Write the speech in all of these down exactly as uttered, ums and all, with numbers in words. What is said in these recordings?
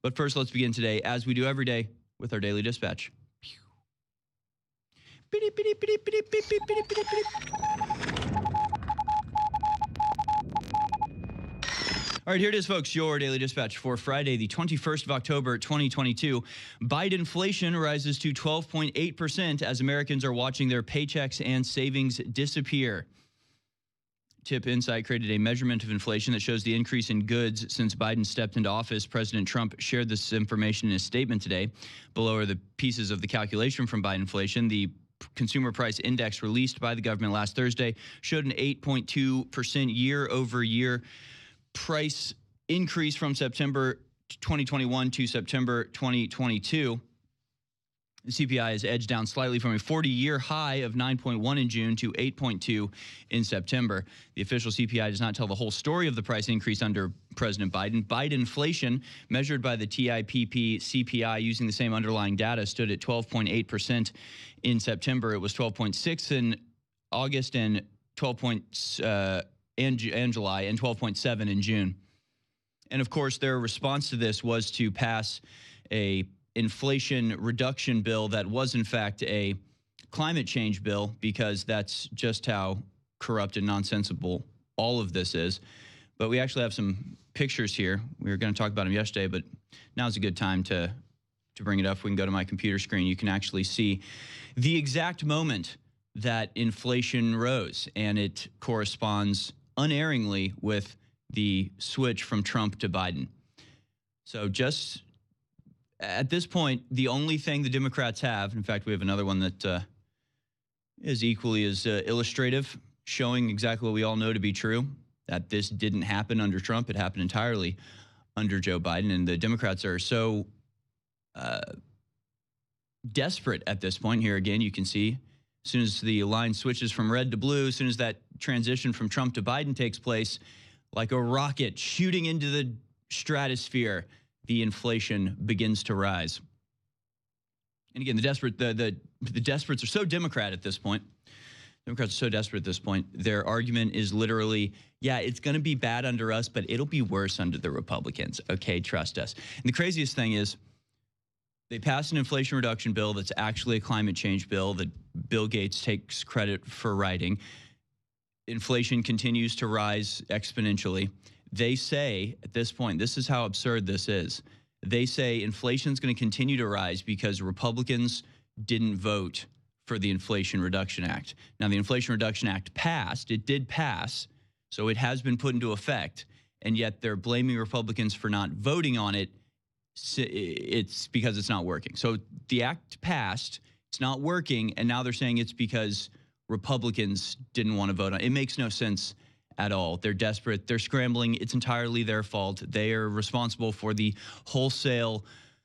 But first, let's begin today, as we do every day, with our daily dispatch. All right, here it is, folks, your daily dispatch for Friday, the twenty-first of October, twenty twenty-two. Biden inflation rises to twelve point eight percent as Americans are watching their paychecks and savings disappear. Tip Insight created a measurement of inflation that shows the increase in goods since Biden stepped into office. President Trump shared this information in his statement today. Below are the pieces of the calculation from Biden inflation. The Consumer Price Index released by the government last Thursday showed an eight point two percent year over year price increase from September twenty twenty-one to September twenty twenty-two. The C P I has edged down slightly from a forty-year high of nine point one in June to eight point two in September. The official C P I does not tell the whole story of the price increase under President Biden. Biden inflation, measured by the T I P P C P I using the same underlying data, stood at twelve point eight percent in September. It was twelve point six in August and twelve point uh, and, and July and twelve point seven in June. And of course, their response to this was to pass a inflation reduction bill that was in fact a climate change bill, because that's just how corrupt and nonsensical all of this is. But we actually have some pictures here. We were going to talk about them yesterday, but now's a good time to to bring it up. We can go to my computer screen. You can actually see the exact moment that inflation rose, and it corresponds unerringly with the switch from Trump to Biden. So just at this point, the only thing the Democrats have, in fact, we have another one that uh, is equally as uh, illustrative, showing exactly what we all know to be true, that this didn't happen under Trump. It happened entirely under Joe Biden. And the Democrats are so uh, desperate at this point. Here again, you can see as soon as the line switches from red to blue, as soon as that transition from Trump to Biden takes place, like a rocket shooting into the stratosphere, the inflation begins to rise. And again, the desperate, the, the, the desperates are so Democrat at this point. Democrats are so desperate at this point. Their argument is literally, yeah, it's going to be bad under us, but it'll be worse under the Republicans. Okay, trust us. And the craziest thing is they passed an inflation reduction bill that's actually a climate change bill that Bill Gates takes credit for writing. Inflation continues to rise exponentially. They say at this point, this is how absurd this is. They say inflation is going to continue to rise because Republicans didn't vote for the Inflation Reduction Act. Now, the Inflation Reduction Act passed. It did pass, so it has been put into effect, and yet they're blaming Republicans for not voting on it. It's because it's not working. So the act passed, it's not working, and now they're saying it's because Republicans didn't want to vote on it. It makes no sense at all. They're desperate. They're scrambling. It's entirely their fault. They are responsible for the wholesale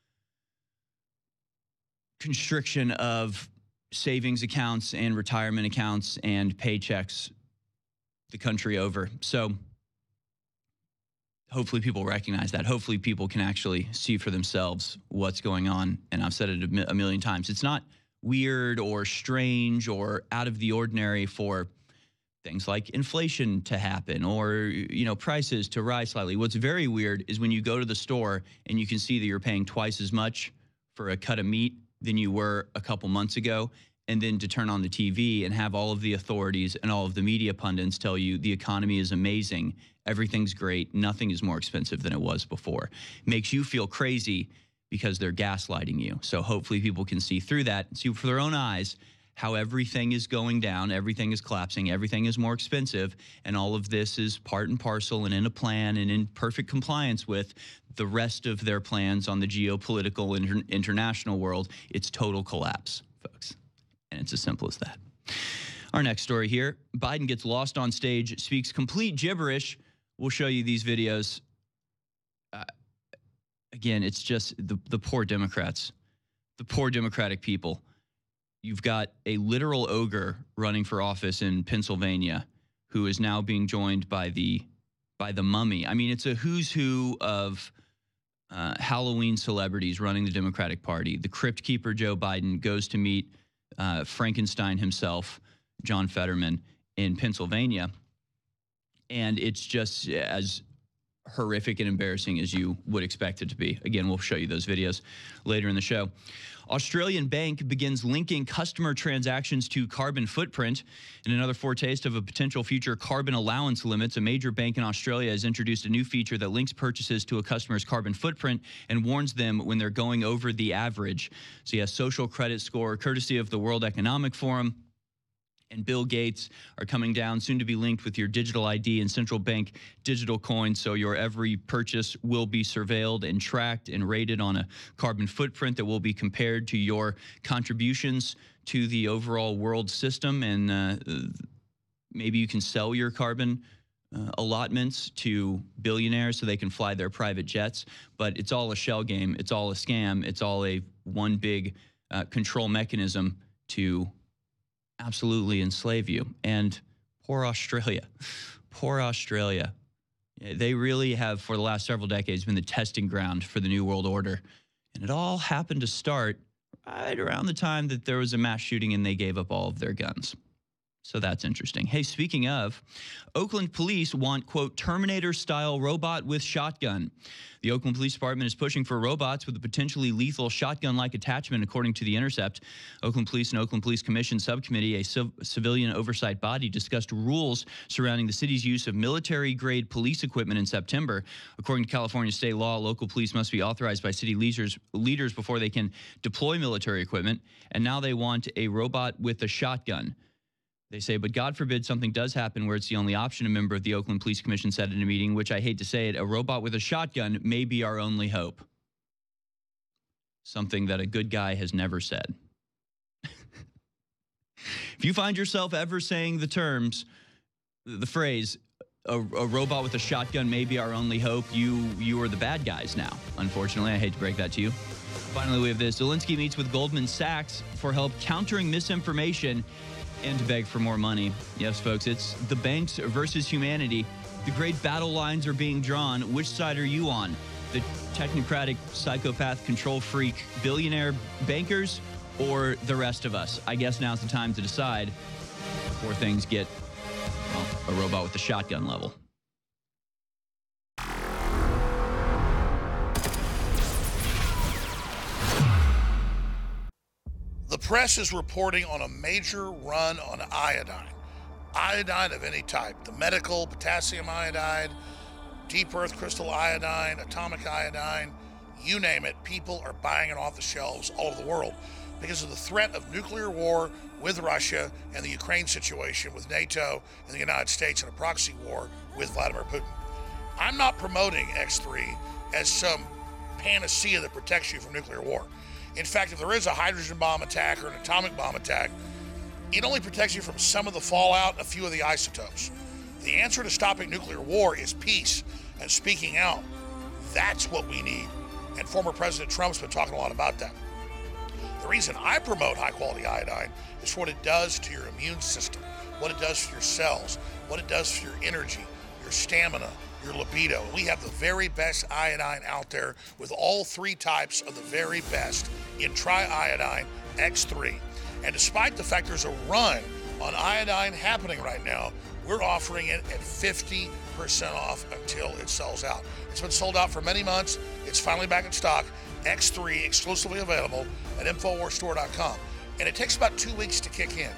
constriction of savings accounts and retirement accounts and paychecks the country over. So hopefully people recognize that. Hopefully people can actually see for themselves what's going on. And I've said it a million times. It's not weird or strange or out of the ordinary for things like inflation to happen or, you know, prices to rise slightly. What's very weird is when you go to the store and you can see that you're paying twice as much for a cut of meat than you were a couple months ago, and then to turn on the T V and have all of the authorities and all of the media pundits tell you the economy is amazing, everything's great, nothing is more expensive than it was before. Makes you feel crazy because they're gaslighting you. So hopefully people can see through that and see for their own eyes how everything is going down, everything is collapsing, everything is more expensive, and all of this is part and parcel and in a plan and in perfect compliance with the rest of their plans on the geopolitical inter international world. It's total collapse, folks. And it's as simple as that. Our next story here, Biden gets lost on stage, speaks complete gibberish. We'll show you these videos. Uh, again, it's just the, the poor Democrats, the poor Democratic people. You've got a literal ogre running for office in Pennsylvania who is now being joined by the by the mummy. I mean, it's a who's who of uh, Halloween celebrities running the Democratic Party. The Crypt Keeper Joe Biden goes to meet uh, Frankenstein himself, John Fetterman, in Pennsylvania. And it's just as horrific and embarrassing as you would expect it to be. Again, we'll show you those videos later in the show. Australian bank begins linking customer transactions to carbon footprint. In another foretaste of a potential future carbon allowance limits, a major bank in Australia has introduced a new feature that links purchases to a customer's carbon footprint and warns them when they're going over the average. So, yes, social credit score, courtesy of the World Economic Forum and Bill Gates, are coming down, soon to be linked with your digital I D and central bank digital coins. So your every purchase will be surveilled and tracked and rated on a carbon footprint that will be compared to your contributions to the overall world system. And uh, maybe you can sell your carbon uh, allotments to billionaires so they can fly their private jets. But it's all a shell game. It's all a scam. It's all a one big uh, control mechanism to absolutely enslave you. And poor Australia, poor Australia. They really have, for the last several decades, been the testing ground for the New World Order. And it all happened to start right around the time that there was a mass shooting and they gave up all of their guns. So that's interesting. Hey, speaking of, Oakland police want, quote, Terminator-style robot with shotgun. The Oakland Police Department is pushing for robots with a potentially lethal shotgun-like attachment, according to The Intercept. Oakland Police and Oakland Police Commission Subcommittee, a civ civilian oversight body, discussed rules surrounding the city's use of military-grade police equipment in September. According to California state law, local police must be authorized by city leaders, leaders before they can deploy military equipment, and now they want a robot with a shotgun. They say, but God forbid something does happen where it's the only option, a member of the Oakland Police Commission said in a meeting, which I hate to say it, a robot with a shotgun may be our only hope. Something that a good guy has never said. If you find yourself ever saying the terms, the phrase, a, a robot with a shotgun may be our only hope, you, you are the bad guys now. Unfortunately, I hate to break that to you. Finally, we have this. Zelensky meets with Goldman Sachs for help countering misinformation and to beg for more money. Yes, folks, it's the banks versus humanity. The great battle lines are being drawn. Which side are you on? The technocratic, psychopath, control freak, billionaire bankers, or the rest of us? I guess now's the time to decide before things get, well, a robot with a shotgun level. The press is reporting on a major run on iodine. Iodine of any type. The medical, potassium iodide, deep earth crystal iodine, atomic iodine, you name it. People are buying it off the shelves all over the world because of the threat of nuclear war with Russia and the Ukraine situation with NATO and the United States and a proxy war with Vladimir Putin. I'm not promoting X three as some panacea that protects you from nuclear war. In fact, if there is a hydrogen bomb attack or an atomic bomb attack, it only protects you from some of the fallout and a few of the isotopes. The answer to stopping nuclear war is peace and speaking out. That's what we need. And former President Trump's been talking a lot about that. The reason I promote high-quality iodine is for what it does to your immune system, what it does for your cells, what it does for your energy, your stamina, your libido. We have the very best iodine out there with all three types of the very best in triiodine X three. And despite the fact there's a run on iodine happening right now, we're offering it at fifty percent off until it sells out. It's been sold out for many months. It's finally back in stock. X three exclusively available at infowars store dot com. And it takes about two weeks to kick in.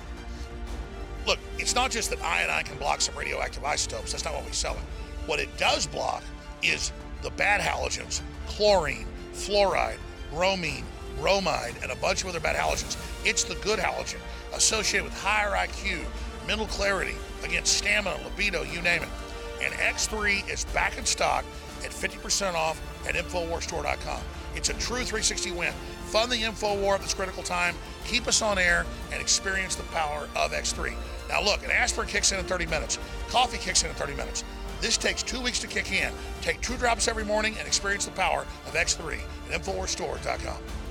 Look, it's not just that iodine can block some radioactive isotopes. That's not what we sell it. What it does block is the bad halogens, chlorine, fluoride, bromine, bromide, and a bunch of other bad halogens. It's the good halogen associated with higher I Q, mental clarity, again, stamina, libido, you name it. And X three is back in stock at fifty percent off at infowars store dot com. It's a true three sixty win. Fund the InfoWar at this critical time. Keep us on air and experience the power of X three. Now look, an aspirin kicks in in thirty minutes. Coffee kicks in in thirty minutes. This takes two weeks to kick in. Take two drops every morning and experience the power of X three at infowars store dot com.